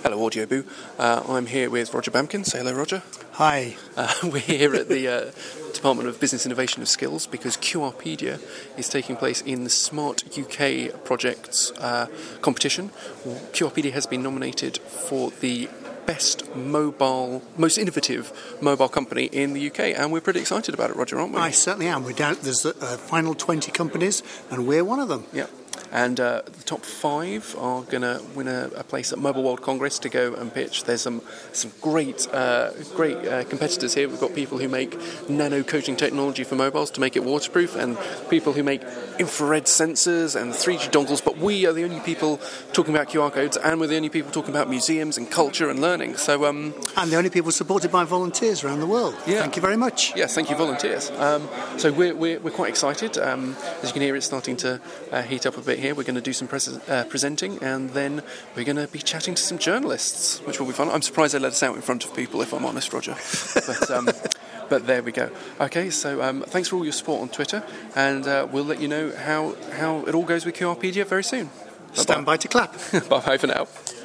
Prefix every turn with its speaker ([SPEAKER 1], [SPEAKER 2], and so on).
[SPEAKER 1] Hello, Audioboo. I'm here with Roger Bamkin. Say hello, Roger.
[SPEAKER 2] Hi.
[SPEAKER 1] We're here at the Department of Business Innovation of Skills because QRpedia is taking place in the Smart UK Projects competition. QRpedia has been nominated for the most innovative mobile company in the UK, and we're pretty excited about it, Roger, aren't we?
[SPEAKER 2] I certainly am. There's a final 20 companies, and we're one of them.
[SPEAKER 1] Yeah. And the top 5 are going to win a place at Mobile World Congress to go and pitch. There's some great competitors here. We've got people who make nano coating technology for mobiles to make it waterproof, and people who make infrared sensors and 3G dongles. But we are the only people talking about QR codes, and we're the only people talking about museums and culture and learning. So,
[SPEAKER 2] and the only people supported by volunteers around the world.
[SPEAKER 1] Yeah.
[SPEAKER 2] Thank you very much.
[SPEAKER 1] Yes, thank you, volunteers. So we're quite excited. As you can hear, it's starting to heat up a bit here. We're going to do some presenting, and then we're going to be chatting to some journalists, which will be fun. I'm surprised they let us out in front of people, if I'm honest, Roger. But there we go. Okay, so thanks for all your support on Twitter, and we'll let you know how it all goes with QRpedia very soon.
[SPEAKER 2] Stand by to clap.
[SPEAKER 1] Bye for now.